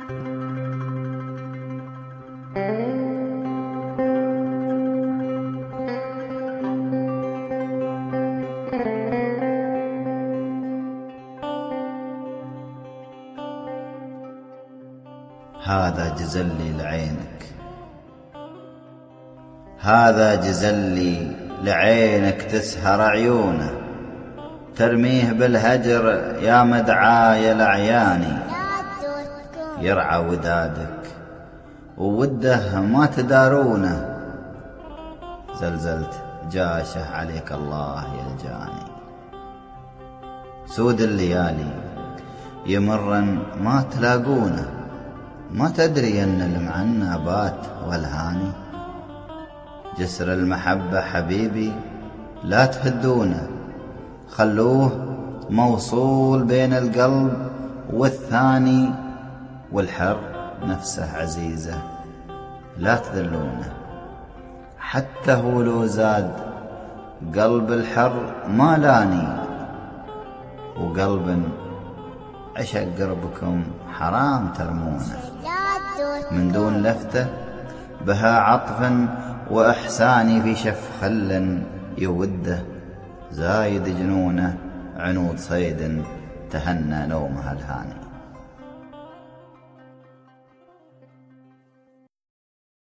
هذا جزلي لعينك، هذا جزلي لعينك تسهر عيونه، ترميه بالهجر يا مدعاي لعياني، يرعى ودادك ووده ما تدارونه، زلزلت جاشه عليك الله يلجاني. سود الليالي يمرن ما تلاقونه، ما تدري ان المعنى بات والهاني، جسر المحبة حبيبي لا تهدونه، خلوه موصول بين القلب والثاني، والحر نفسه عزيزة لا تذلونه، حتى هو لو زاد قلب الحر ما لاني، وقلب عشق قربكم حرام ترمونه، من دون لفتة بها عطفا وإحساني، في شف خل يوده، زايد جنونه عنود صيد تهنى نومها الهاني.